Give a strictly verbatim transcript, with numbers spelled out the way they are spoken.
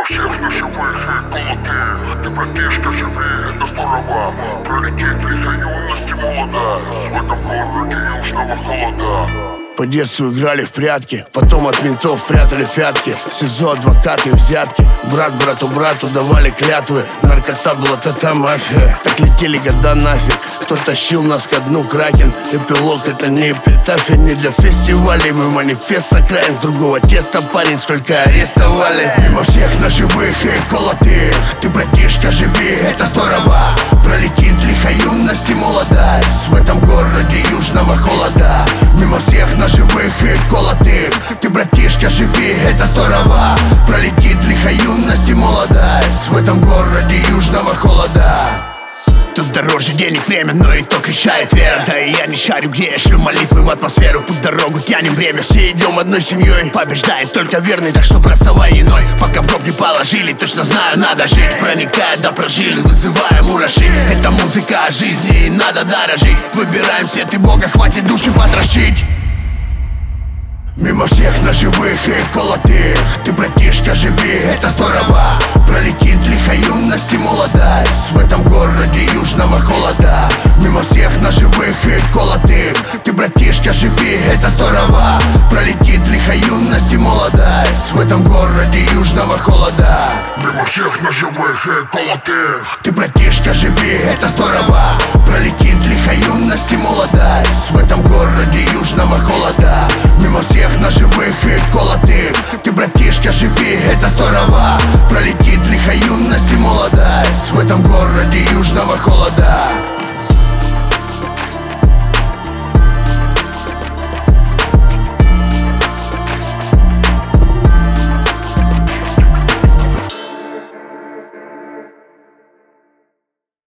всех на живых и колотых. Ты, братишка, живи, это здорово. Пролетит лихо юность и молодость в этом городе южного холода. По детству играли в прятки, потом от ментов прятали пятки. СИЗО, адвокаты, взятки, брат брату брату давали клятвы. Наркота была та-та мафия, так летели года нафиг. Кто тащил нас ко дну кракен. Эпилог это не эпитафия, не для фестивалей. Мы манифест с окраин, с другого теста парень, сколько арестовали. Мимо всех на живых и колотых. Ты, братишка, живи, это здорово. Пролетит лихо юность и молодость в этом городе южного холода. Мимо всех на живых и колотых. Ты, братишка, живи, это здорово. Пролетит лихо юность и молодость в этом городе южного холода. Тут дороже денег время, но итог решает вера. Да и я не шарю, где я шлю молитвы в атмосферу. В путь дорогу тянем время, все идем одной семьей. Побеждает только верный, так что бросавай иной. Пока в гроб не положили, точно знаю, надо жить. Проникая до прожилин, вызывая мураши. Это музыка о жизни, и надо дорожить. Выбираем свет и Бога, хватит души потращить. Мимо всех на живых и колотых. Ты, братишка, живи, это здорово. Пролетит лихо юность и молодость в этом городе южного холода. Мимо всех на живых и колотых. Ты, братишка, живи, это здорово. Пролетит лихо юность и молодость в этом городе южного холода. Мимо всех на живых и колотых. Ты, братишка, живи, это здорово. Пролетит лихо юность и молодость в этом городе южного холода. Мимо всех на живых и колотых. Ты, братишка, живи, это здорово. Пролетит лихо юность и молодость в этом городе южного холода.